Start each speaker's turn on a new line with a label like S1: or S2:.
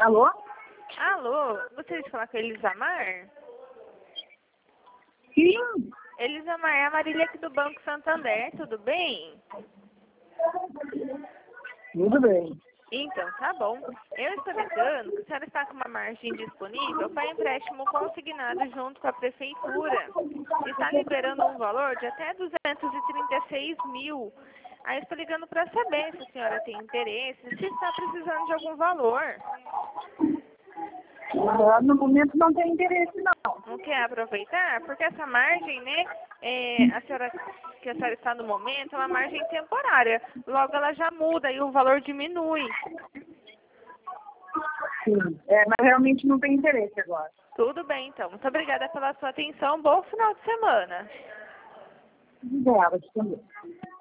S1: Alô?
S2: Alô, gostaria de falar com a Elisamar?
S1: Sim.
S2: Elisamar, é a Marília aqui do Banco Santander, tudo bem?
S1: Tudo bem.
S2: Então, tá bom. Eu estou ligando que a senhora está com uma margem disponível para empréstimo consignado junto com a Prefeitura. Está liberando um valor de até 236 mil. Aí eu estou ligando para saber se a senhora tem interesse, se está precisando de algum valor.
S1: No momento não tem interesse, não.
S2: Não quer aproveitar? Porque essa margem, né, que a senhora está no momento, é uma margem temporária. Logo ela já muda e o valor diminui.
S1: Sim. Mas realmente não tem interesse agora.
S2: Tudo bem, então. Muito obrigada pela sua atenção. Bom final de semana.
S1: Obrigada, também.